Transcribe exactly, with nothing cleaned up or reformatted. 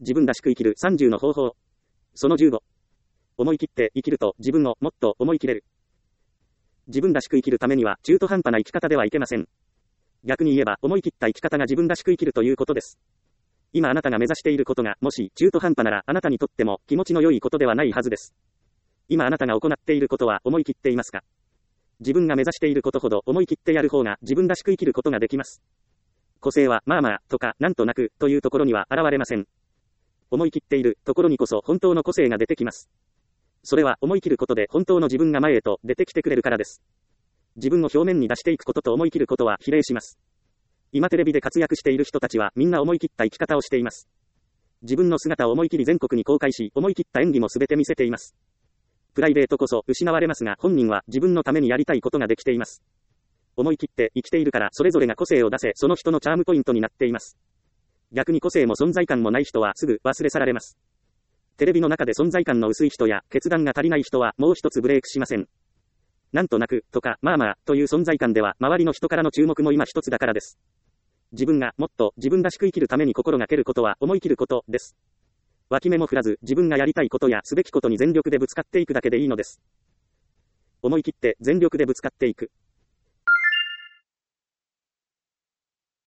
自分らしく生きるさんじゅうの方法。そのじゅうご。思い切って生きると自分をもっと思い切れる。自分らしく生きるためには中途半端な生き方ではいけません。逆に言えば思い切った生き方が自分らしく生きるということです。今あなたが目指していることがもし中途半端ならあなたにとっても気持ちの良いことではないはずです。今あなたが行っていることは思い切っていますか？自分が目指していることほど思い切ってやる方が自分らしく生きることができます。個性はまあまあとかなんとなくというところには現れません。思い切っているところにこそ本当の個性が出てきます。それは思い切ることで本当の自分が前へと出てきてくれるからです。自分を表面に出していくことと思い切ることは比例します。今テレビで活躍している人たちはみんな思い切った生き方をしています。自分の姿を思い切り全国に公開し、思い切った演技もすべて見せています。プライベートこそ失われますが、本人は自分のためにやりたいことができています。思い切って生きているからそれぞれが個性を出せ、その人のチャームポイントになっています。逆に個性も存在感もない人はすぐ忘れ去られます。テレビの中で存在感の薄い人や決断が足りない人はもう一つブレイクしません。なんとなくとかまあまあという存在感では周りの人からの注目も今一つだからです。自分がもっと自分らしく生きるために心がけることは思い切ることです。脇目も振らず自分がやりたいことやすべきことに全力でぶつかっていくだけでいいのです。思い切って全力でぶつかっていく。